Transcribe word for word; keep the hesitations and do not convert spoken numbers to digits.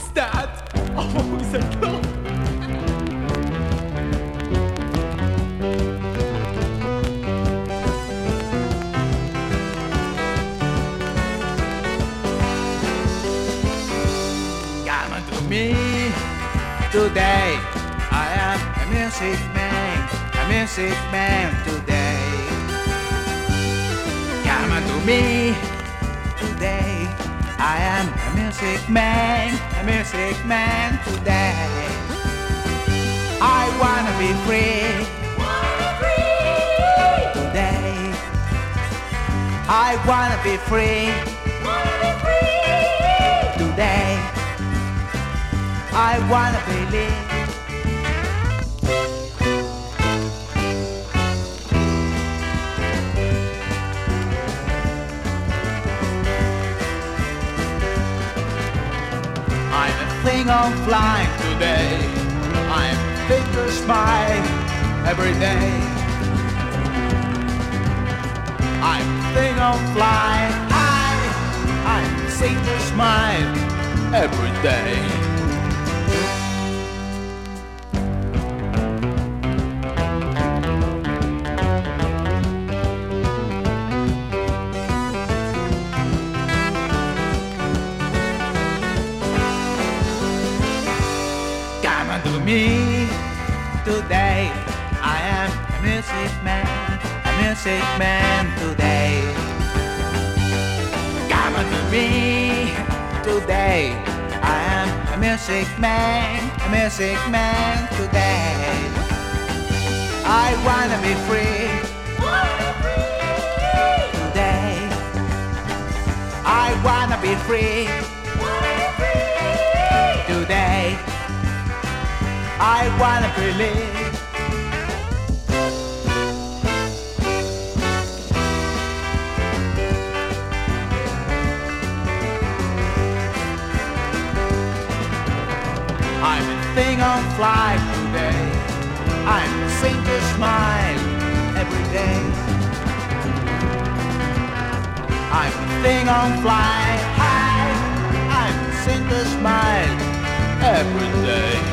that? Oh, is that close? Come on to me today. I am a music man, a music man today. Come on to me today. I am a music man, a music man today. I wanna be free, Wanna free. today. I wanna be free Wanna be free. today. I wanna believe. I'm a thing on flying today. I'm fit to smile every day. I'm a thing on flying. I, I'm fit to smile every day. Come on to me today. I am a music man, a music man today. Come on to me today. I am a music man, a music man today. I wanna be free Wanna free. today. I wanna be free Wanna be free. today. I wanna believe. I'm a thing on flight today. I'm a thing to smile every day. I'm a thing on flight high. I'm a thing to smile every day.